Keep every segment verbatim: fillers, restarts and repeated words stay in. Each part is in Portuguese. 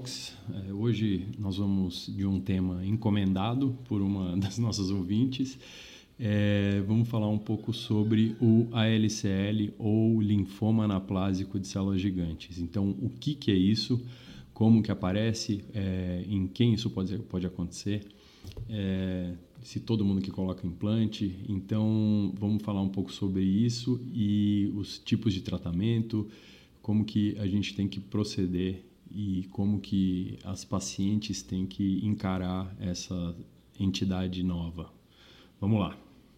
Talks. É, hoje nós vamos de um tema encomendado por uma das nossas ouvintes. É, vamos falar um pouco sobre o A L C L, ou linfoma anaplásico de células gigantes. Então, o que, que é isso? Como que aparece? É, em quem isso pode, pode acontecer? É, se todo mundo que coloca implante. Então, vamos falar um pouco sobre isso e os tipos de tratamento, como que a gente tem que proceder e como que as pacientes têm que encarar essa entidade nova. Vamos lá.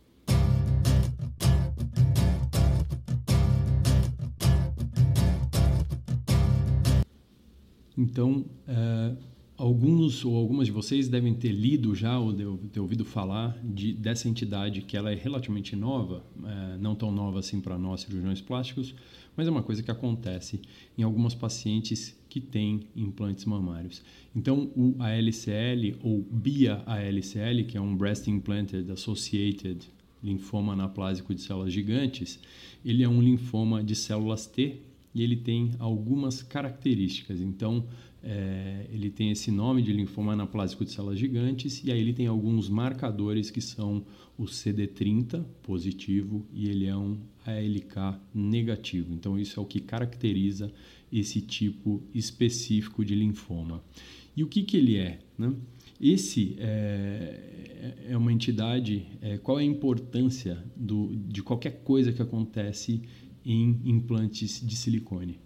Então, é, alguns ou algumas de vocês devem ter lido já ou ter ouvido falar de, dessa entidade, que ela é relativamente nova, é, não tão nova assim para nós cirurgiões plásticos, mas é uma coisa que acontece em algumas pacientes que têm implantes mamários. Então, o A L C L, ou B I A-A L C L, que é um Breast Implanted Associated Linfoma Anaplásico de Células Gigantes, ele é um linfoma de células T e ele tem algumas características. Então, é, ele tem esse nome de linfoma anaplásico de células gigantes e aí ele tem alguns marcadores que são o C D trinta positivo e ele é um A L K negativo. Então, isso é o que caracteriza esse tipo específico de linfoma. E o que, que ele é, né? Esse é, é uma entidade, é, qual é a importância do, de qualquer coisa que acontece em implantes de silicone?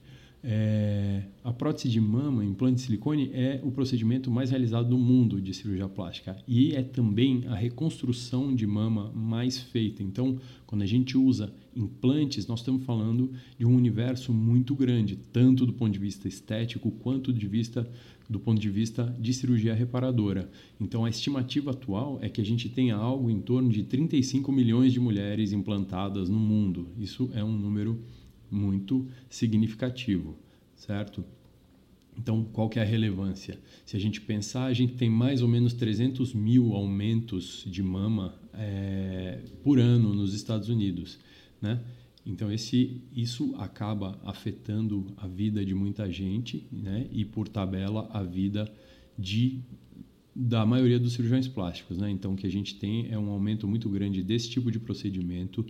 É, a prótese de mama, implante de silicone, é o procedimento mais realizado no mundo de cirurgia plástica e é também a reconstrução de mama mais feita. Então, quando a gente usa implantes, nós estamos falando de um universo muito grande, tanto do ponto de vista estético quanto de vista, do ponto de vista de cirurgia reparadora. Então, a estimativa atual é que a gente tenha algo em torno de trinta e cinco milhões de mulheres implantadas no mundo. Isso é um número muito significativo, certo? Então, qual que é a relevância? Se a gente pensar, a gente tem mais ou menos trezentos mil aumentos de mama é, por ano nos Estados Unidos, né? Então, esse, isso acaba afetando a vida de muita gente, né? E, por tabela, a vida de, da maioria dos cirurgiões plásticos, né? Então, o que a gente tem é um aumento muito grande desse tipo de procedimento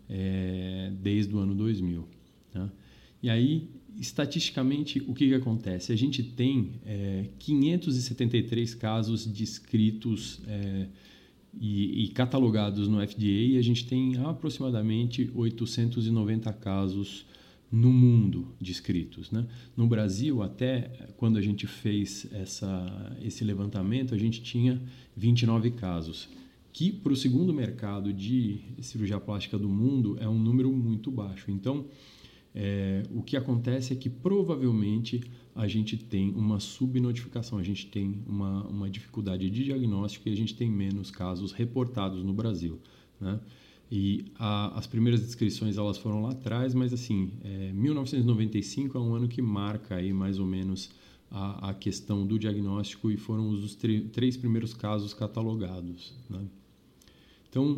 é, desde o ano dois mil. Tá? E aí, estatisticamente, o que, que acontece? A gente tem é, quinhentos e setenta e três casos descritos é, e, e catalogados no F D A e a gente tem aproximadamente oitocentos e noventa casos no mundo descritos, né? No Brasil, até quando a gente fez essa, esse levantamento, a gente tinha vinte e nove casos, que para o segundo mercado de cirurgia plástica do mundo é um número muito baixo. Então, É, o que acontece é que provavelmente a gente tem uma subnotificação, a gente tem uma, uma dificuldade de diagnóstico e a gente tem menos casos reportados no Brasil, né? E a, as primeiras descrições elas foram lá atrás, mas assim, é, mil novecentos e noventa e cinco é um ano que marca aí mais ou menos a, a questão do diagnóstico e foram os tre- três primeiros casos catalogados, né? Então,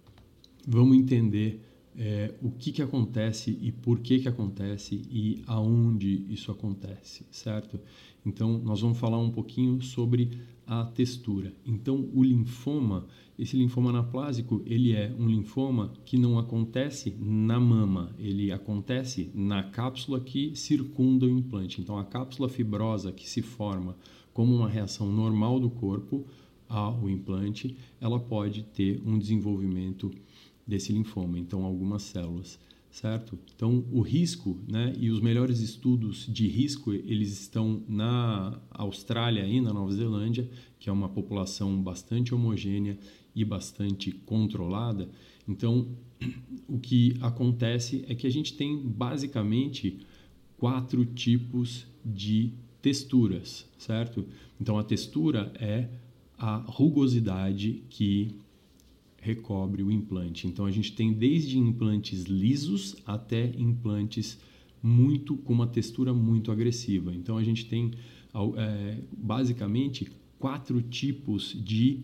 vamos entender É, o que, que acontece e por que, que acontece e aonde isso acontece, certo? Então, nós vamos falar um pouquinho sobre a textura. Então, o linfoma, esse linfoma anaplásico, ele é um linfoma que não acontece na mama, ele acontece na cápsula que circunda o implante. Então, a cápsula fibrosa que se forma como uma reação normal do corpo ao implante, ela pode ter um desenvolvimento desse linfoma, então algumas células, certo? Então o risco, né, e os melhores estudos de risco, eles estão na Austrália e na Nova Zelândia, que é uma população bastante homogênea e bastante controlada. Então o que acontece é que a gente tem basicamente quatro tipos de texturas, certo? Então a textura é a rugosidade que recobre o implante. Então a gente tem desde implantes lisos até implantes muito com uma textura muito agressiva. Então a gente tem é, basicamente quatro tipos de,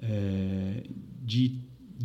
é, de,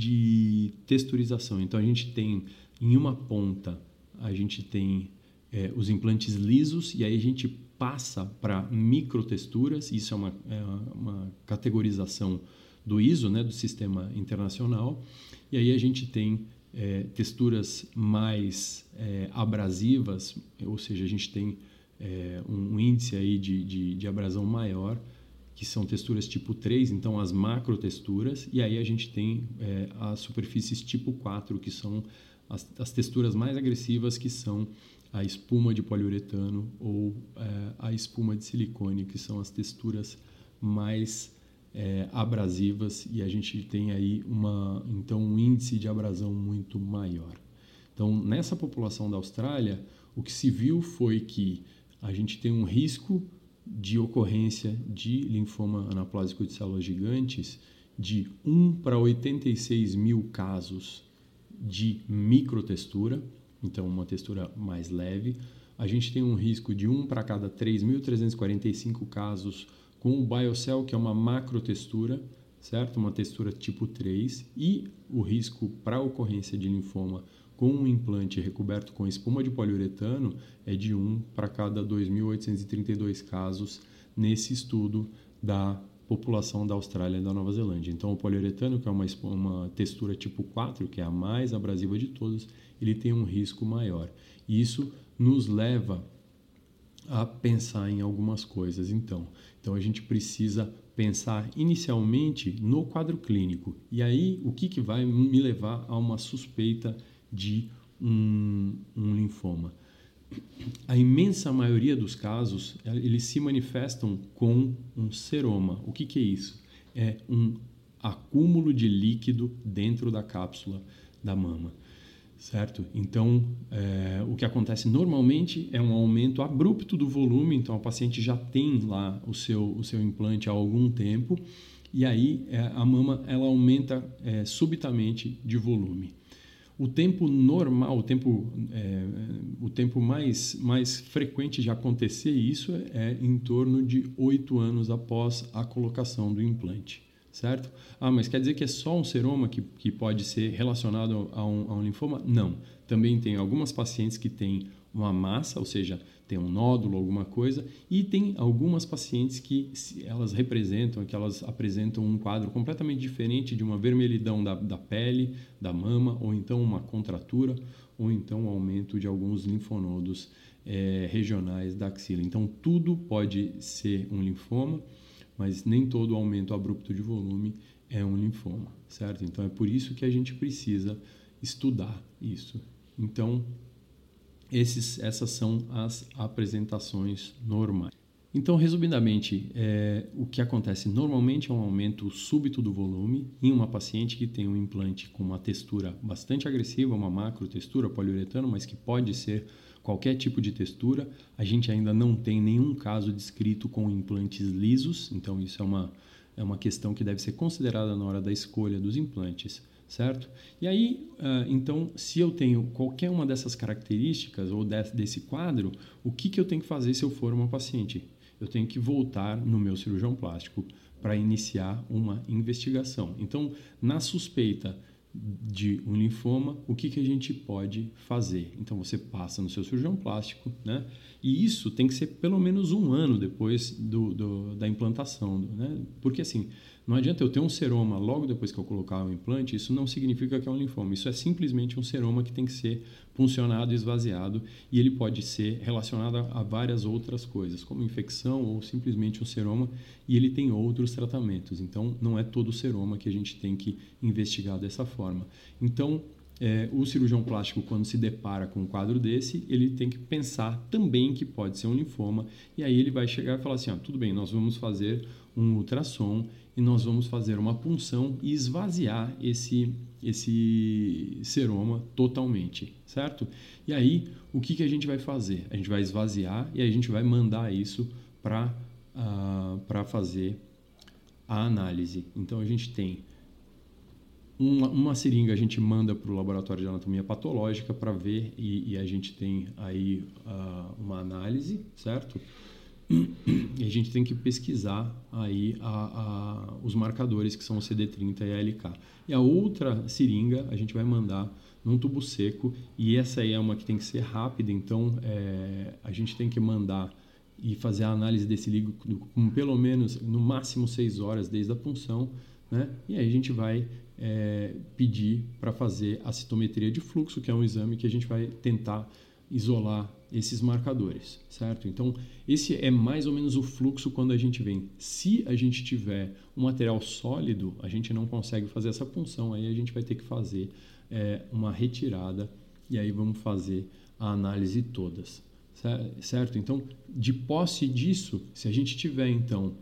de texturização. Então a gente tem em uma ponta a gente tem é, os implantes lisos e aí a gente passa para microtexturas, isso é uma, é uma categorização do I S O, né, do Sistema Internacional, e aí a gente tem é, texturas mais é, abrasivas, ou seja, a gente tem é, um índice aí de, de, de abrasão maior, que são texturas tipo três, então as macrotexturas, e aí a gente tem é, as superfícies tipo quatro, que são as, as texturas mais agressivas, que são a espuma de poliuretano ou é, a espuma de silicone, que são as texturas mais é, abrasivas, e a gente tem aí uma, então, um índice de abrasão muito maior. Então, nessa população da Austrália, o que se viu foi que a gente tem um risco de ocorrência de linfoma anaplásico de células gigantes de um para oitenta e seis mil casos de microtextura, então uma textura mais leve. A gente tem um risco de um para cada três mil trezentos e quarenta e cinco casos com o BioCell, que é uma macrotextura, certo? Uma textura tipo três, e o risco para a ocorrência de linfoma com um implante recoberto com espuma de poliuretano é de um para cada dois mil oitocentos e trinta e dois casos nesse estudo da população da Austrália e da Nova Zelândia. Então, o poliuretano, que é uma, uma textura tipo quatro, que é a mais abrasiva de todos, ele tem um risco maior. E isso nos leva a pensar em algumas coisas, então. Então, a gente precisa pensar inicialmente no quadro clínico. E aí, o que, que vai me levar a uma suspeita de um, um linfoma? A imensa maioria dos casos, eles se manifestam com um seroma. O que, que é isso? É um acúmulo de líquido dentro da cápsula da mama, certo? Então, é, o que acontece normalmente é um aumento abrupto do volume, então a paciente já tem lá o seu, o seu implante há algum tempo, e aí é, a mama ela aumenta é, subitamente de volume. O tempo normal, o tempo, é, o tempo mais, mais frequente de acontecer isso é, é em torno de oito anos após a colocação do implante, certo? Ah, mas quer dizer que é só um seroma que, que pode ser relacionado a um, a um linfoma? Não. Também tem algumas pacientes que têm uma massa, ou seja, tem um nódulo, alguma coisa, e tem algumas pacientes que elas representam, que elas apresentam um quadro completamente diferente de uma vermelhidão da, da pele, da mama, ou então uma contratura, ou então um aumento de alguns linfonodos é, regionais da axila. Então, tudo pode ser um linfoma, mas nem todo aumento abrupto de volume é um linfoma, certo? Então, é por isso que a gente precisa estudar isso. Então, Esses, essas são as apresentações normais. Então, resumidamente, é, o que acontece normalmente é um aumento súbito do volume em uma paciente que tem um implante com uma textura bastante agressiva, uma macrotextura, poliuretano, mas que pode ser qualquer tipo de textura. A gente ainda não tem nenhum caso descrito com implantes lisos, então isso é uma, é uma questão que deve ser considerada na hora da escolha dos implantes, certo? E aí, uh, então, se eu tenho qualquer uma dessas características ou desse, desse quadro, o que, que eu tenho que fazer se eu for uma paciente? Eu tenho que voltar no meu cirurgião plástico para iniciar uma investigação. Então, na suspeita de um linfoma, o que, que a gente pode fazer? Então, você passa no seu cirurgião plástico, né? E isso tem que ser pelo menos um ano depois do, do, da implantação, né? Porque assim, não adianta eu ter um seroma logo depois que eu colocar o implante, isso não significa que é um linfoma. Isso é simplesmente um seroma que tem que ser puncionado, esvaziado, e ele pode ser relacionado a várias outras coisas, como infecção ou simplesmente um seroma, e ele tem outros tratamentos. Então, não é todo seroma que a gente tem que investigar dessa forma. Então, é, o cirurgião plástico, quando se depara com um quadro desse, ele tem que pensar também que pode ser um linfoma, e aí ele vai chegar e falar assim, ah, tudo bem, nós vamos fazer um ultrassom e nós vamos fazer uma punção e esvaziar esse, esse seroma totalmente, certo? E aí, o que, que a gente vai fazer? A gente vai esvaziar e aí a gente vai mandar isso para uh, para fazer a análise. Então, a gente tem uma, uma seringa, a gente manda para o laboratório de anatomia patológica para ver e, e a gente tem aí uh, uma análise, certo? E a gente tem que pesquisar aí a, a, os marcadores que são o C D trinta e a L K. E a outra seringa a gente vai mandar num tubo seco, e essa aí é uma que tem que ser rápida, então é, a gente tem que mandar e fazer a análise desse líquido com pelo menos, no máximo, seis horas desde a punção, né? E aí a gente vai é, pedir para fazer a citometria de fluxo, que é um exame que a gente vai tentar isolar esses marcadores, certo? Então, esse é mais ou menos o fluxo quando a gente vem. Se a gente tiver um material sólido, a gente não consegue fazer essa punção, aí a gente vai ter que fazer é, uma retirada e aí vamos fazer a análise todas, certo? Então, de posse disso, se a gente tiver, então,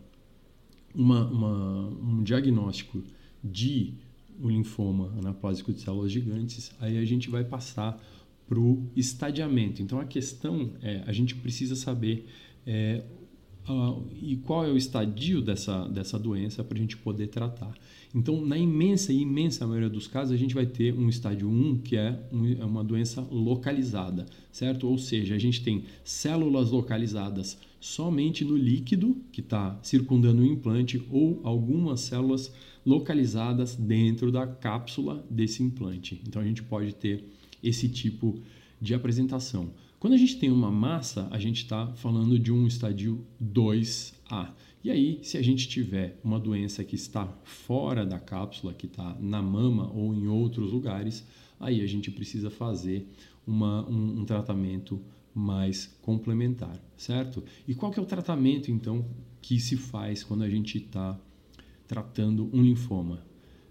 uma, uma, um diagnóstico de um linfoma anaplásico de células gigantes, aí a gente vai passar para o estadiamento. Então, a questão é, a gente precisa saber é, a, e qual é o estadio dessa, dessa doença para a gente poder tratar. Então, na imensa e imensa maioria dos casos, a gente vai ter um estádio um, que é, um, é uma doença localizada, certo? Ou seja, a gente tem células localizadas somente no líquido que está circundando o implante ou algumas células localizadas dentro da cápsula desse implante. Então, a gente pode ter esse tipo de apresentação. Quando a gente tem uma massa, a gente está falando de um estadio dois A. E aí, se a gente tiver uma doença que está fora da cápsula, que está na mama ou em outros lugares, aí a gente precisa fazer uma, um, um tratamento mais complementar, certo? E qual que é o tratamento, então, que se faz quando a gente está tratando um linfoma?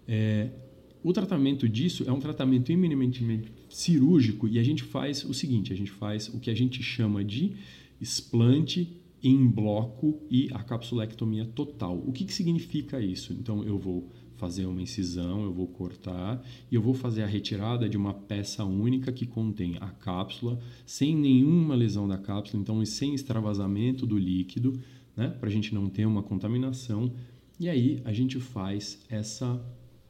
É, o tratamento disso é um tratamento eminentemente cirúrgico e a gente faz o seguinte, a gente faz o que a gente chama de explante em bloco e a capsulectomia total. O que, que significa isso? Então, eu vou fazer uma incisão, eu vou cortar e eu vou fazer a retirada de uma peça única que contém a cápsula, sem nenhuma lesão da cápsula, então sem extravasamento do líquido, né, para a gente não ter uma contaminação. E aí a gente faz essa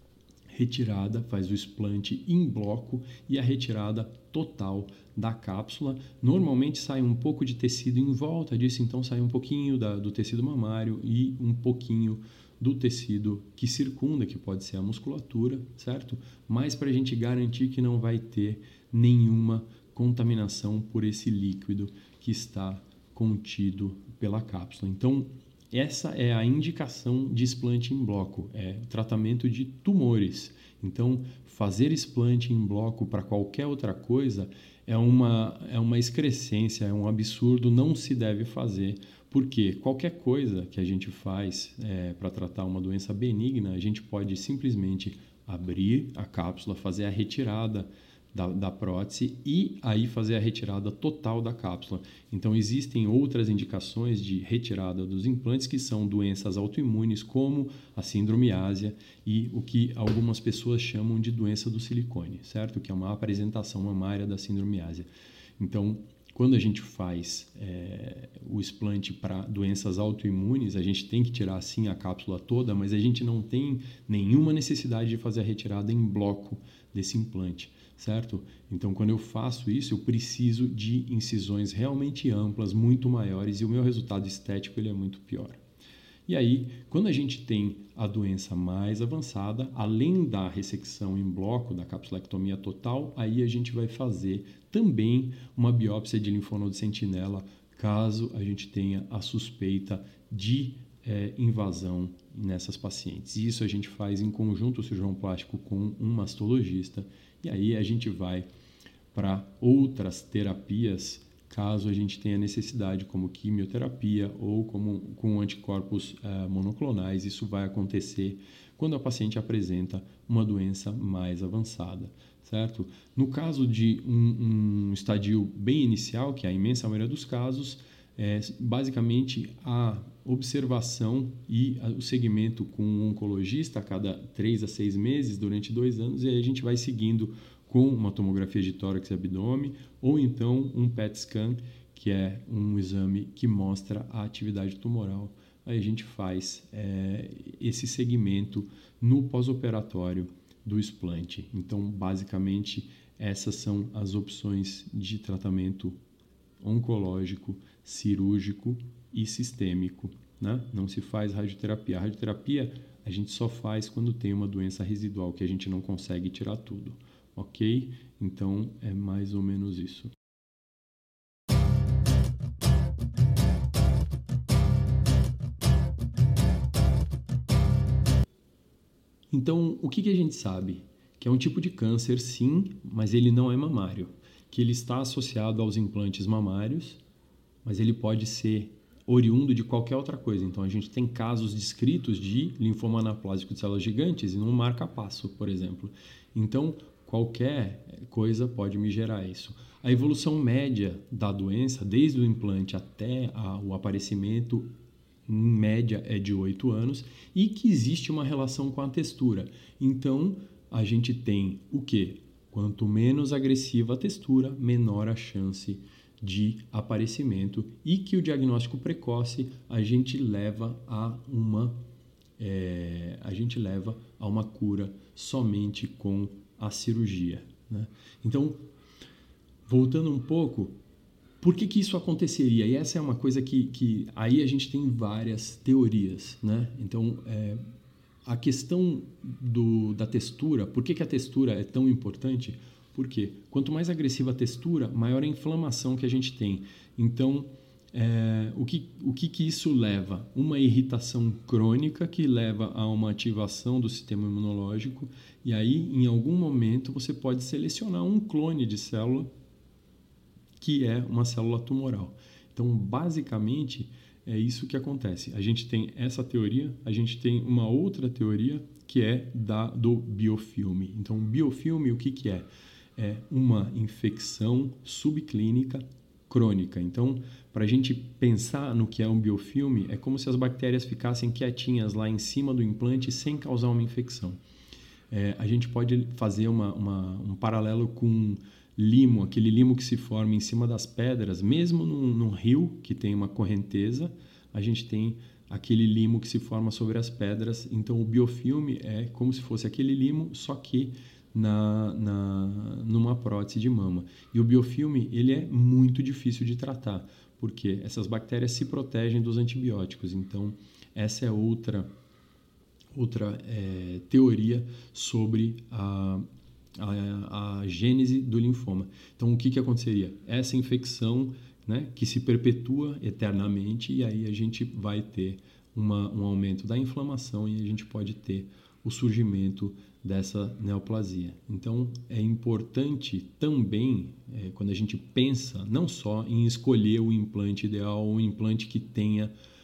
retirada, faz o explante em bloco e a retirada total da cápsula. Normalmente sai um pouco de tecido em volta disso, então sai um pouquinho da, do tecido mamário e um pouquinho do tecido que circunda, que pode ser a musculatura, certo? Mas para a gente garantir que não vai ter nenhuma contaminação por esse líquido que está contido pela cápsula. Então, essa é a indicação de explante em bloco, é tratamento de tumores. Então, fazer explante em bloco para qualquer outra coisa é uma, é uma excrescência, é um absurdo, não se deve fazer, porque qualquer coisa que a gente faz é, para tratar uma doença benigna, a gente pode simplesmente abrir a cápsula, fazer a retirada Da, da prótese e aí fazer a retirada total da cápsula. Então, existem outras indicações de retirada dos implantes que são doenças autoimunes, como a sindromiásia e o que algumas pessoas chamam de doença do silicone, certo? Que é uma apresentação mamária da sindromiásia. Então, quando a gente faz é, o explante para doenças autoimunes, a gente tem que tirar sim a cápsula toda, mas a gente não tem nenhuma necessidade de fazer a retirada em bloco desse implante, certo? Então, quando eu faço isso, eu preciso de incisões realmente amplas, muito maiores, e o meu resultado estético ele é muito pior. E aí, quando a gente tem a doença mais avançada, além da ressecção em bloco, da capsulectomia total, aí a gente vai fazer também uma biópsia de linfonodo sentinela, caso a gente tenha a suspeita de é, invasão nessas pacientes. E isso a gente faz em conjunto, o cirurgião plástico com um mastologista, e aí a gente vai para outras terapias, caso a gente tenha necessidade, como quimioterapia ou como, com anticorpos uh, monoclonais. Isso vai acontecer quando a paciente apresenta uma doença mais avançada, certo? No caso de um, um estadio bem inicial, que é a imensa maioria dos casos, é basicamente a observação e o segmento com um oncologista a cada três a seis meses, durante dois anos, e aí a gente vai seguindo com uma tomografia de tórax e abdômen, ou então um P E T scan, que é um exame que mostra a atividade tumoral. Aí a gente faz é, esse segmento no pós-operatório do explante. Então, basicamente, essas são as opções de tratamento oncológico, cirúrgico e sistêmico, né? Não se faz radioterapia. A radioterapia a gente só faz quando tem uma doença residual, que a gente não consegue tirar tudo. Ok? Então, é mais ou menos isso. Então, o que, que a gente sabe? Que é um tipo de câncer, sim, mas ele não é mamário. Que ele está associado aos implantes mamários, mas ele pode ser oriundo de qualquer outra coisa. Então, a gente tem casos descritos de linfoma anaplásico de células gigantes e não marca-passo, por exemplo. Então, qualquer coisa pode me gerar isso. A evolução média da doença, desde o implante até a, o aparecimento, em média, é de oito anos e que existe uma relação com a textura. Então, a gente tem o quê? Quanto menos agressiva a textura, menor a chance de aparecimento e que o diagnóstico precoce a gente leva a uma é, a gente leva a uma cura somente com a cirurgia, né? Então, voltando um pouco, por que, que isso aconteceria? E essa é uma coisa que, que aí a gente tem várias teorias, né? Então, é, a questão do, da textura, por que, que a textura é tão importante? Porque quanto mais agressiva a textura, maior a inflamação que a gente tem. Então, é, o, que, o que, que isso leva? Uma irritação crônica que leva a uma ativação do sistema imunológico e aí, em algum momento, você pode selecionar um clone de célula que é uma célula tumoral. Então, basicamente, é isso que acontece. A gente tem essa teoria, a gente tem uma outra teoria que é da, do biofilme. Então, biofilme, o que, que é? É uma infecção subclínica crônica. Então, para a gente pensar no que é um biofilme, é como se as bactérias ficassem quietinhas lá em cima do implante sem causar uma infecção. É, a gente pode fazer uma, uma, um paralelo com limo, aquele limo que se forma em cima das pedras, mesmo num, num rio que tem uma correnteza, a gente tem aquele limo que se forma sobre as pedras. Então, o biofilme é como se fosse aquele limo, só que na, na, numa prótese de mama. E o biofilme ele é muito difícil de tratar, porque essas bactérias se protegem dos antibióticos. Então, essa é outra, outra é, teoria sobre a A, a gênese do linfoma. Então, o que, que aconteceria? Essa infecção, né, que se perpetua eternamente e aí a gente vai ter uma, um aumento da inflamação e a gente pode ter o surgimento dessa neoplasia. Então, é importante também, é, quando a gente pensa não só em escolher o implante ideal, um implante que tenha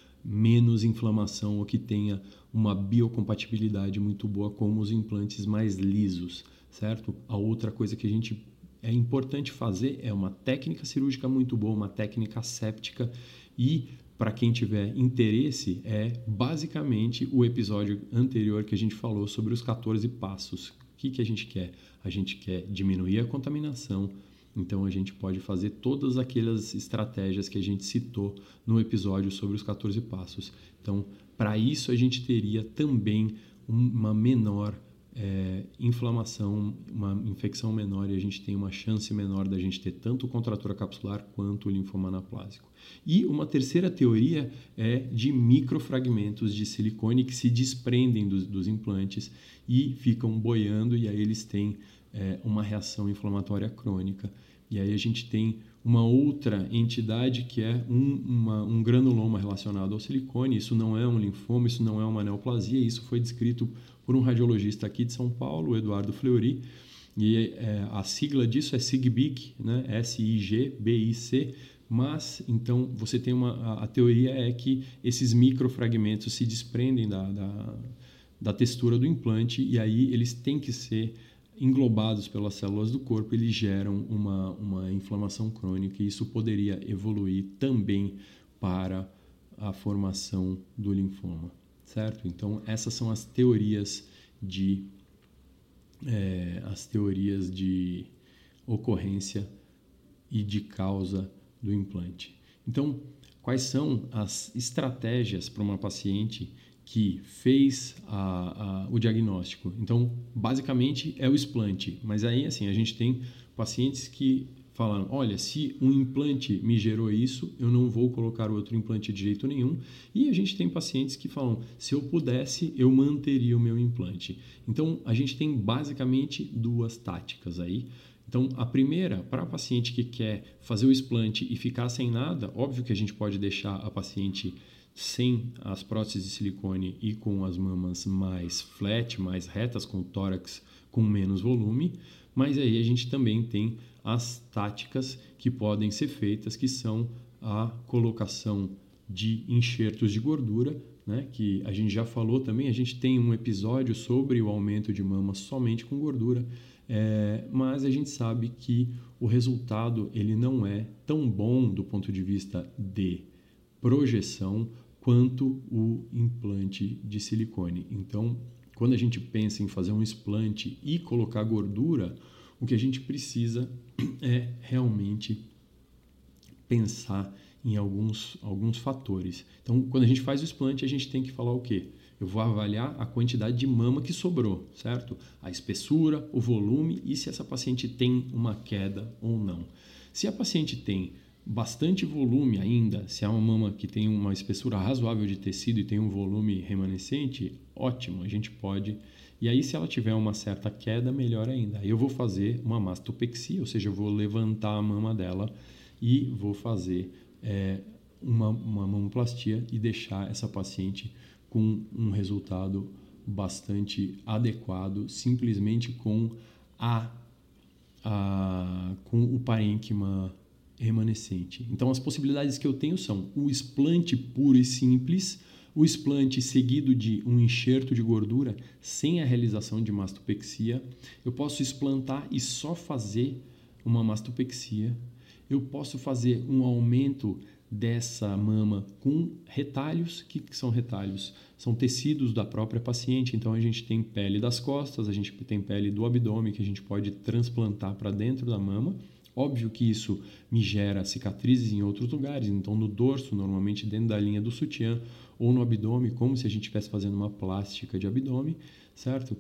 menos inflamação ou que tenha uma biocompatibilidade muito boa, como os implantes mais lisos, certo? A outra coisa que a gente é importante fazer é uma técnica cirúrgica muito boa, uma técnica séptica e, para quem tiver interesse, é basicamente o episódio anterior que a gente falou sobre os quatorze passos. O que, que a gente quer? A gente quer diminuir a contaminação, então a gente pode fazer todas aquelas estratégias que a gente citou no episódio sobre os quatorze passos. Então, para isso a gente teria também uma menor É, inflamação, uma infecção menor e a gente tem uma chance menor da gente ter tanto contratura capsular quanto o linfoma anaplásico. E uma terceira teoria é de microfragmentos de silicone que se desprendem dos, dos implantes e ficam boiando e aí eles têm é, uma reação inflamatória crônica. E aí a gente tem uma outra entidade que é um, uma, um granuloma relacionado ao silicone. Isso não é um linfoma, isso não é uma neoplasia, isso foi descrito por um radiologista aqui de São Paulo, o Eduardo Fleury, e é, a sigla disso é SIGBIC, né? S I G B I C, mas então você tem uma, a, a teoria é que esses microfragmentos se desprendem da, da, da textura do implante e aí eles têm que ser englobados pelas células do corpo, eles geram uma, uma inflamação crônica e isso poderia evoluir também para a formação do linfoma, certo? Então, essas são as teorias de, é, as teorias de ocorrência e de causa do implante. Então, quais são as estratégias para uma paciente que fez a, a, o diagnóstico? Então, basicamente é o explante, mas aí assim, a gente tem pacientes que falam, olha, se um implante me gerou isso, eu não vou colocar outro implante de jeito nenhum. E a gente tem pacientes que falam, se eu pudesse, eu manteria o meu implante. Então, a gente tem basicamente duas táticas aí. Então, a primeira, para a paciente que quer fazer o explante e ficar sem nada, óbvio que a gente pode deixar a paciente sem as próteses de silicone e com as mamas mais flat, mais retas, com o tórax com menos volume, mas aí a gente também tem as táticas que podem ser feitas, que são a colocação de enxertos de gordura, né, que a gente já falou também. A gente tem um episódio sobre o aumento de mama somente com gordura, é, mas a gente sabe que o resultado ele não é tão bom do ponto de vista de projeção quanto o implante de silicone. Então, quando a gente pensa em fazer um explante e colocar gordura, o que a gente precisa é realmente pensar em alguns, alguns fatores. Então, quando a gente faz o explante, a gente tem que falar o quê? Eu vou avaliar a quantidade de mama que sobrou, certo? A espessura, o volume e se essa paciente tem uma queda ou não. Se a paciente tem bastante volume ainda, se é uma mama que tem uma espessura razoável de tecido e tem um volume remanescente, ótimo, a gente pode. E aí, se ela tiver uma certa queda, melhor ainda. Aí eu vou fazer uma mastopexia, ou seja, eu vou levantar a mama dela e vou fazer é, uma, uma mamoplastia e deixar essa paciente com um resultado bastante adequado, simplesmente com, a, a, com o parênquima remanescente. Então, as possibilidades que eu tenho são o explante puro e simples, o explante seguido de um enxerto de gordura sem a realização de mastopexia. Eu posso explantar e só fazer uma mastopexia. Eu posso fazer um aumento dessa mama com retalhos. O que são retalhos? São tecidos da própria paciente. Então, a gente tem pele das costas, a gente tem pele do abdômen que a gente pode transplantar para dentro da mama. Óbvio que isso me gera cicatrizes em outros lugares, então no dorso, normalmente dentro da linha do sutiã, ou no abdômen, como se a gente estivesse fazendo uma plástica de abdômen, certo?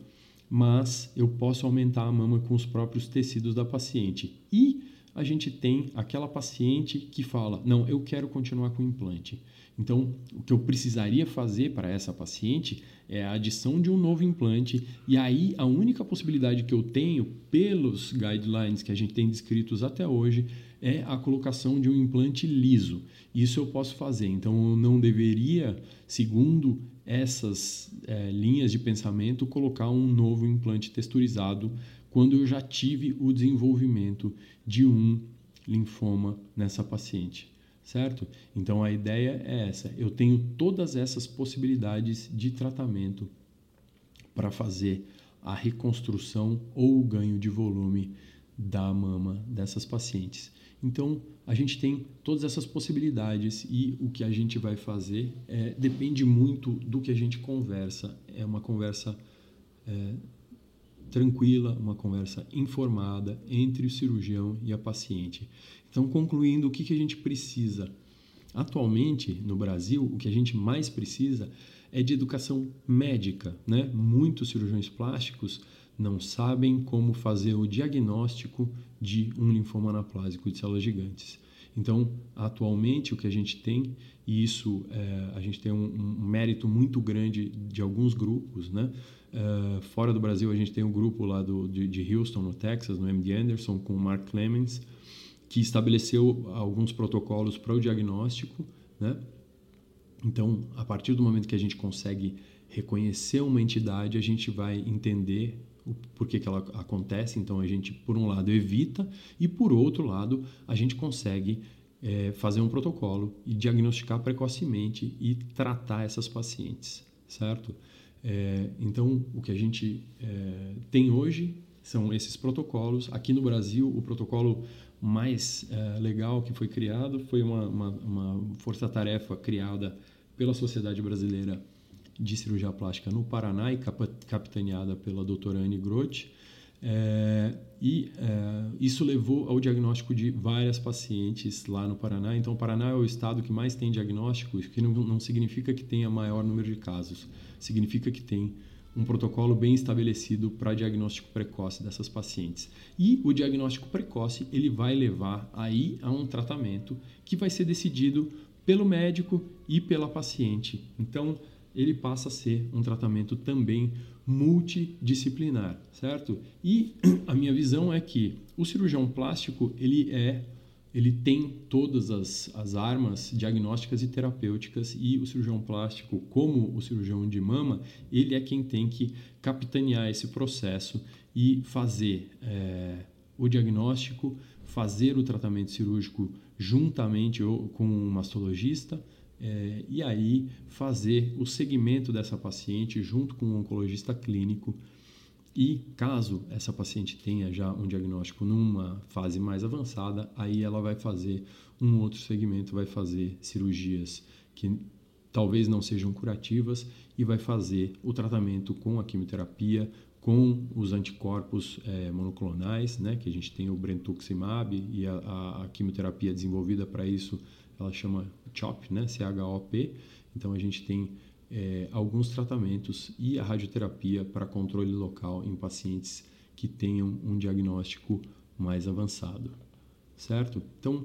Mas eu posso aumentar a mama com os próprios tecidos da paciente. E a gente tem aquela paciente que fala, não, eu quero continuar com o implante. Então, o que eu precisaria fazer para essa paciente é a adição de um novo implante, e aí a única possibilidade que eu tenho, pelos guidelines que a gente tem descritos até hoje, é a colocação de um implante liso. Isso eu posso fazer. Então, eu não deveria, segundo essas é, linhas de pensamento, colocar um novo implante texturizado quando eu já tive o desenvolvimento de um linfoma nessa paciente. Certo? Então, a ideia é essa. Eu tenho todas essas possibilidades de tratamento para fazer a reconstrução ou o ganho de volume da mama dessas pacientes. Então, a gente tem todas essas possibilidades e o que a gente vai fazer é, depende muito do que a gente conversa. É uma conversa é, tranquila, uma conversa informada entre o cirurgião e a paciente. Então, concluindo, o que, que a gente precisa? Atualmente, no Brasil, o que a gente mais precisa é de educação médica, né? Muitos cirurgiões plásticos não sabem como fazer o diagnóstico de um linfoma anaplásico de células gigantes. Então, atualmente, o que a gente tem, e isso é, a gente tem um, um mérito muito grande de alguns grupos, né? Uh, fora do Brasil, a gente tem um grupo lá do, de, de Houston, no Texas, no M D Anderson, com o Mark Clemens, que estabeleceu alguns protocolos para o diagnóstico, né? Então, a partir do momento que a gente consegue reconhecer uma entidade, a gente vai entender o porquê que ela acontece. Então, a gente, por um lado, evita e, por outro lado, a gente consegue é, fazer um protocolo e diagnosticar precocemente e tratar essas pacientes, certo? É, então, o que a gente é, tem hoje são esses protocolos. Aqui no Brasil, o protocolo mais é, legal que foi criado foi uma, uma, uma força-tarefa criada pela Sociedade Brasileira de Cirurgia Plástica no Paraná e capitaneada pela doutora Anne Groth. É, e é, isso levou ao diagnóstico de várias pacientes lá no Paraná. Então, o Paraná é o estado que mais tem diagnóstico, que não, não significa que tenha maior número de casos, significa que tem um protocolo bem estabelecido para diagnóstico precoce dessas pacientes. E o diagnóstico precoce ele vai levar aí a um tratamento que vai ser decidido pelo médico e pela paciente. Então, ele passa a ser um tratamento também multidisciplinar, certo? E a minha visão é que o cirurgião plástico, ele é, ele tem todas as, as armas diagnósticas e terapêuticas, e o cirurgião plástico, como o cirurgião de mama, ele é quem tem que capitanear esse processo e fazer é, o diagnóstico, fazer o tratamento cirúrgico juntamente com um mastologista, é, e aí fazer o segmento dessa paciente junto com um oncologista clínico. E caso essa paciente tenha já um diagnóstico numa fase mais avançada, aí ela vai fazer um outro segmento, vai fazer cirurgias que talvez não sejam curativas e vai fazer o tratamento com a quimioterapia, com os anticorpos é, monoclonais, né, que a gente tem o brentuximab e a, a, a quimioterapia desenvolvida para isso, ela chama CHOP, né, C H O P. Então a gente tem É, alguns tratamentos e a radioterapia para controle local em pacientes que tenham um diagnóstico mais avançado, certo? Então,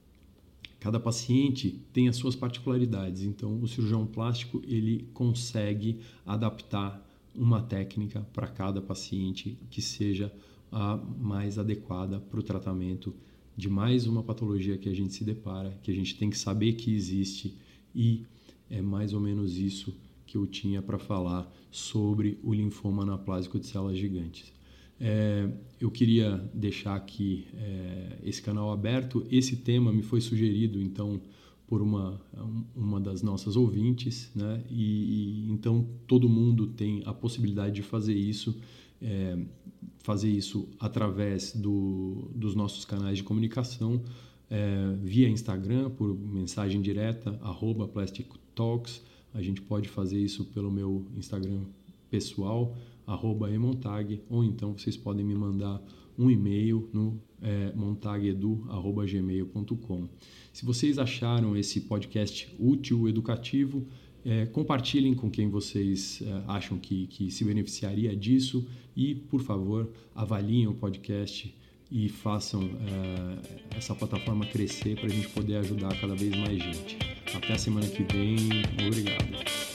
cada paciente tem as suas particularidades, então o cirurgião plástico ele consegue adaptar uma técnica para cada paciente que seja a mais adequada para o tratamento de mais uma patologia que a gente se depara, que a gente tem que saber que existe. E é mais ou menos isso que eu tinha para falar sobre o linfoma anaplásico de células gigantes. É, eu queria deixar aqui é, esse canal aberto. Esse tema me foi sugerido, então, por uma, uma das nossas ouvintes, né? E, e então todo mundo tem a possibilidade de fazer isso, é, fazer isso através do, dos nossos canais de comunicação, é, via Instagram, por mensagem direta, arroba Plastic Talks. A gente pode fazer isso pelo meu Instagram pessoal, arroba emontag, ou então vocês podem me mandar um e-mail no é, montagedu arroba gmail ponto com. Se vocês acharam esse podcast útil, educativo, é, compartilhem com quem vocês é, acham que, que se beneficiaria disso e, por favor, avaliem o podcast e façam é, essa plataforma crescer para a gente poder ajudar cada vez mais gente. Até a semana que vem. Obrigado.